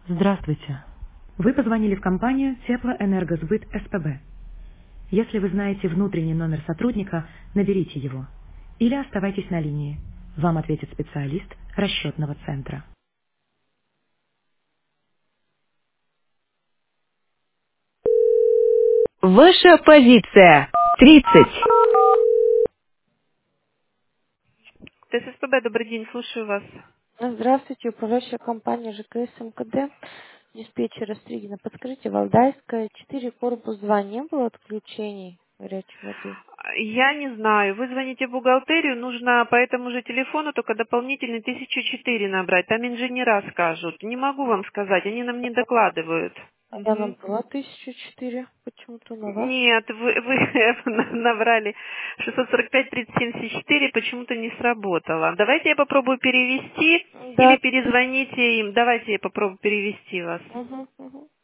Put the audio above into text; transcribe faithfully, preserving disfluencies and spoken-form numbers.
Здравствуйте. Вы позвонили в компанию Теплоэнергосбыт СПБ. Если вы знаете внутренний номер сотрудника, наберите его. Или оставайтесь на линии. Вам ответит специалист расчетного центра. Ваша позиция. тридцать. ТССПБ, добрый день, слушаю вас. Здравствуйте, управляющая компания ЖКС МКД, диспетчер Остригина. Подскажите, Валдайская, четыре, корпус два, не было отключений горячей воды? Я не знаю. Вы звоните в бухгалтерию, нужно по этому же телефону только дополнительный тысячу четыре набрать. Там инженера скажут. Не могу вам сказать, они нам не докладывают. А я Мгм. набрала тысячу четыре, почему-то на вас. Нет, вы, вы набрали шестьсот сорок пять тридцать семьдесят четыре, почему-то не сработало. Давайте я попробую перевести или Да. перезвоните им. Давайте я попробую перевести вас. Угу, угу.